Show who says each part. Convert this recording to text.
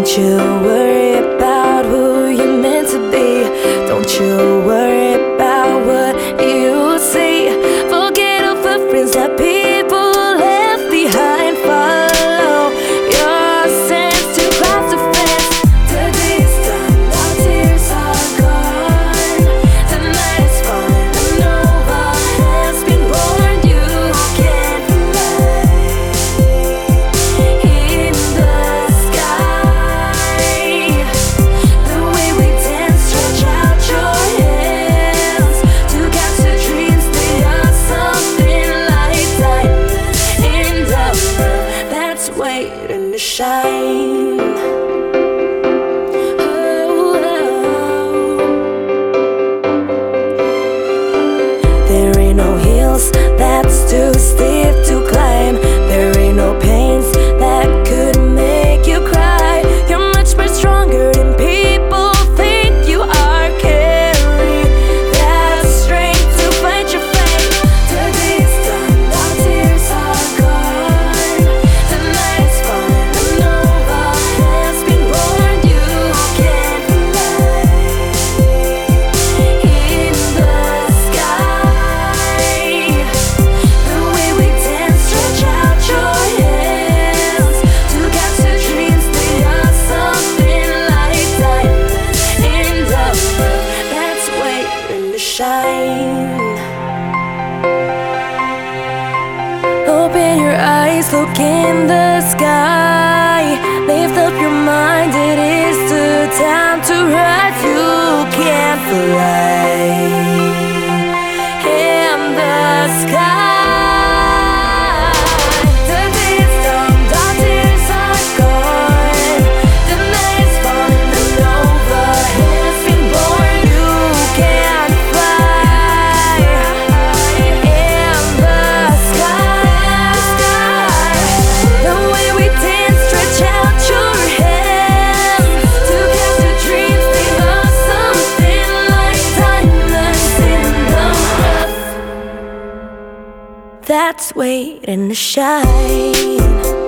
Speaker 1: Don't you worry about who you're meant to be. Don't you worry about what you see. Forget all the friends that people left behind. Follow your sense to cross the fence. The day is done, our tears are gone. The night is falling, a nova has been born. You can fly in the sky. The way we dance, stretch out your hands to catch the dreams. They are something like diamonds in the rough that's waiting to shine. There ain't no hills that's too steep to climb. There ain't no pains that could make you cry. You're much more stronger than people think you are. Carry that strength to fight your fate. The day is done, our tears are gone. The night is falling, a nova has been born. You can fly in the sky. The way we dance, stretch out your hands to catch the dreams. They are something like diamonds in the rough that's waiting to shine. Open your eyes, look in the sky. Lift up your mind, it is the time to rise. You can fly in the sky. The day is done, our tears are gone. The night is falling, the nova has been born. You can fly in the sky. The way we dance, stretch out your hands to catch the dreams. They are something like diamonds in the rough that's waiting to shine.